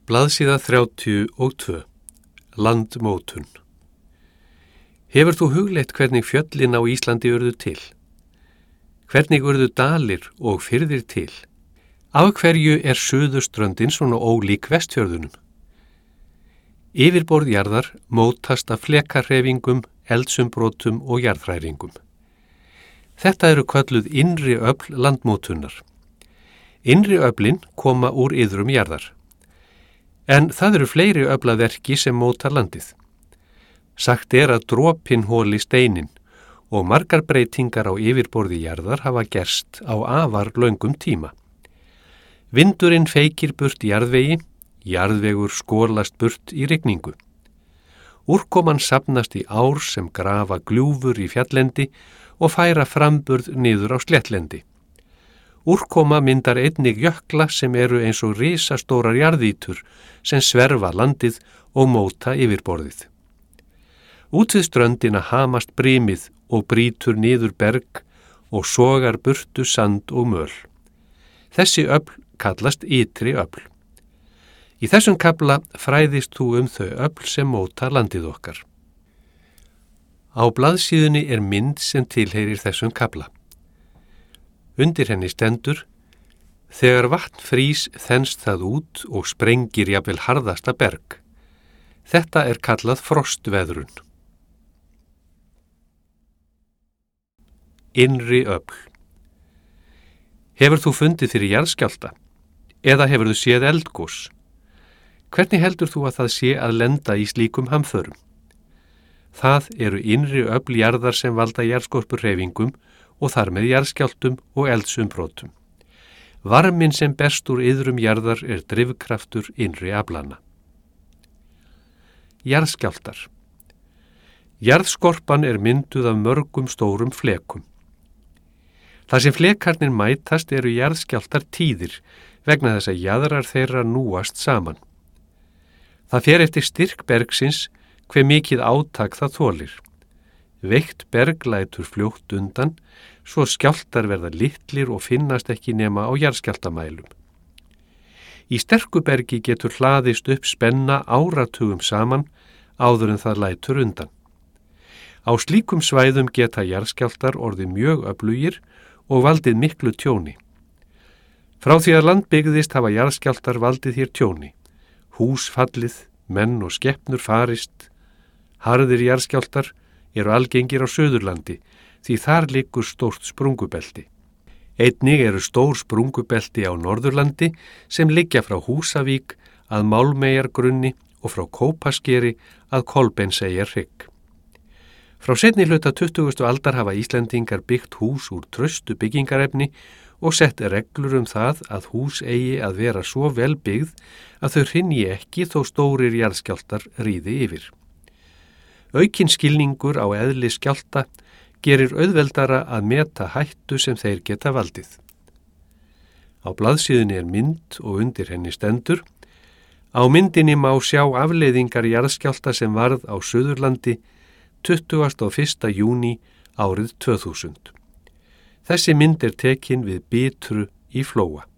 Blaðsíða 32. Landmótun. Hefur þú hugleitt hvernig fjöllin á Íslandi urðu til? Hvernig urðu dalir og firðir til? Af hverju er suðurströndin svona ólík vestfjörðunum? Yfirborð jarðar mótast af flekarhreyfingum, eldsumbrotum og jarðhræringum. Þetta eru kölluð innri öfl landmótunar. Innri öflin koma úr iðrum jarðar. En það eru fleiri öflaverki sem mótar landið. Sagt er að dropinn holi steinin og margar breytingar á yfirborði jarðar hafa gerst á afar löngum tíma. Vindurinn feykir burt jarðvegi, jarðvegur skolast burt í rigningu. Úrkoman safnast í ár sem grafa gljúfur í fjalllendi og færa framburð niður á sléttlendi. Úrkoma myndar einnig jökla sem eru eins og risastórar jarðítur sem sverfa landið og móta yfirborðið. Út við ströndina hamast brimið og brýtur niður berg og sogar burtu sand og möl. Þessi öfl kallast ytri öfl. Í þessum kafla fræðist þú þau öfl sem móta landið okkar. Á blaðsíðunni er mynd sem tilheyrir þessum kafla. Undir henni stendur: þegar vatn frýs þenst það út og sprengir jafnvel harðasta berg. Þetta er kallað frostveðrun. Innri öfl. Hefur þú fundið fyrir jarðskjálfta? Eða hefur þú séð eldgos? Hvernig heldur þú að það sé að lenda í slíkum hamförum? Það eru innri öfl jarðar sem valda jarðskorpuhreyfingum og þar með jarðskjálftum og eldsumbrotum. Varminn sem berst úr iðrum jarðar er drifkraftur innri aflanna. Jarðskjálftar. Jarðskorpan er mynduð af mörgum stórum flekum. Þar sem flekarnir mætast eru jarðskjálftar tíðir vegna þess að jaðrar þeirra núast saman. Það fer eftir styrk bergsins hve mikið átak það þolir. Veikt berg lætur fljótt undan, svo skjálftar verða litlir og finnast ekki nema á jarðskjálftamælum. Í sterku bergi getur hlaðist upp spenna áratugum saman áður en það lætur undan. Á slíkum svæðum geta jarðskjálftar orðið mjög öflugir og valdið miklu tjóni. Frá því að land byggðist hafa jarðskjálftar valdið hér tjóni. Hús fallið, menn og skepnur farist. Harðir jarðskjálftar eru algengir á Suðurlandi því þar liggur stórt sprungubelti. Einnig eru stór sprungubelti á Norðurlandi sem liggja frá Húsavík að Málmeyjargrunni og frá Kópaskeri að Kolbeinseyjarhrygg. Frá seinni hluta 20. aldar hafa Íslendingar byggt hús úr traustu byggingarefni og sett reglur það að hús eigi að vera svo vel byggð að þau hrynji ekki þó stórir jarðskjálftar ríði yfir. Aukinn skilningur á eðli skjálfta gerir auðveldara að meta hættu sem þeir geta valdið. Á blaðsíðunni er mynd og undir henni stendur: á myndinni má sjá afleiðingar jarðskjálfta sem varð á Suðurlandi 21. júní árið 2000. Þessi mynd er tekin við Bitru í Flóa.